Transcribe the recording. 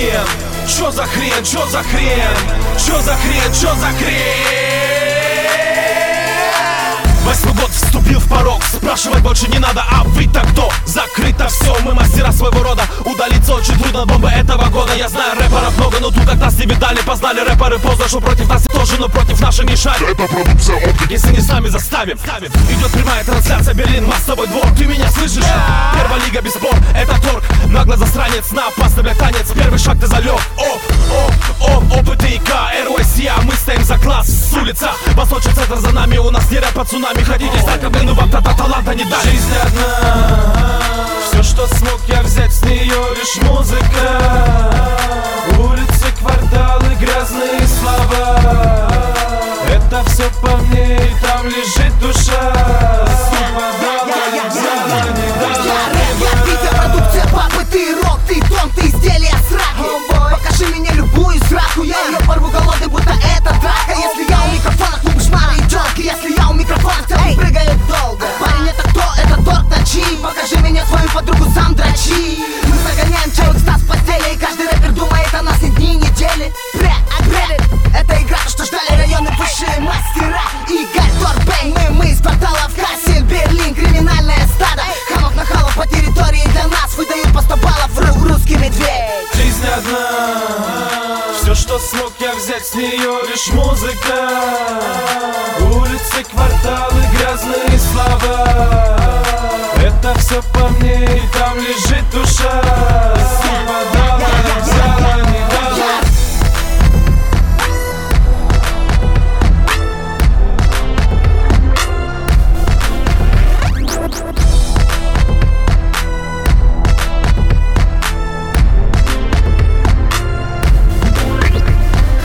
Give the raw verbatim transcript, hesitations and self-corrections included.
хрен? Чё за хрен, чё за хрен? Чё за хрен, чё за хрен? Восьмой год вступил в порог, спрашивать больше не надо, а вы-то кто? Закрыто все, мы мастера своего рода. Удалиться очень трудно, бомба этого года. Я знаю рэперов много, но тут как нас не видали. Познали рэперы поздно, что против нас тоже, но против нашей не шарит. Это продукция опыт. Если не сами заставим, ставим. Идет прямая трансляция, Берлин, массовый двор. Ты меня слышишь? Yeah. Первая лига без спор, это торг. Нагло засранец, на опасный, блядь, танец. Первый шаг ты залег. Оп, оп, оп, опыт и К, эр о эс, а мы стоим за класс с улица. Восточный центр за нами, у нас не рэп под цунами. Хотите стать ко мне, но вам тогда таланта не дали. Жизнь одна, все, что смог я взять с нее, лишь музыка. Улицы, кварталы, грязные слова. Это все по мне, и там лежит душа. Продукция папы, ты рок, ты тон, ты изделие сраки. Покажи мне любую сраку, я ее порву голодный, будто это драка. Если я у микрофона, клуб шмара и тёлки. Если я у микрофона, целый прыгает долго. Парень, это кто? Это торт ночи. Покажи мне свою подругу, сам дрочи. Мы загоняем челок стас в постели, и каждый рэпер думает о нас не дни, недели. Бре, агреды, это игра, то, что ждали районы высшие мастера. Игорь Торбейн, мы, мы из кварталов Кассель, Берлин, криминальное стадо. Хамов нахалов по территории для нас выдают по сто баллов, русский медведь. Жизнь одна, все, что смог я взять с нее, лишь музыка. Улицы, кварталы, грязные слова. Это все по мне, и там лежит душа.